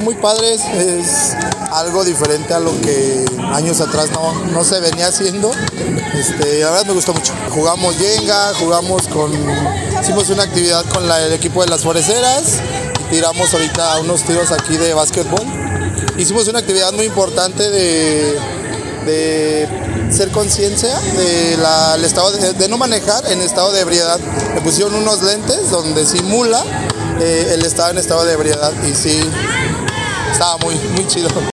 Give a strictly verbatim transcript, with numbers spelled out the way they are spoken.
muy padres, es algo diferente a lo que años atrás no, no se venía haciendo. Este, la verdad me gustó mucho. Jugamos Jenga, jugamos con, hicimos una actividad con la, el equipo de las Foreceras y tiramos ahorita unos tiros aquí de básquetbol. Hicimos una actividad muy importante de, de ser conciencia del de estado de, de no manejar en estado de ebriedad. Me pusieron unos lentes donde simula eh, el estar en estado de ebriedad y sí, estaba muy, muy chido.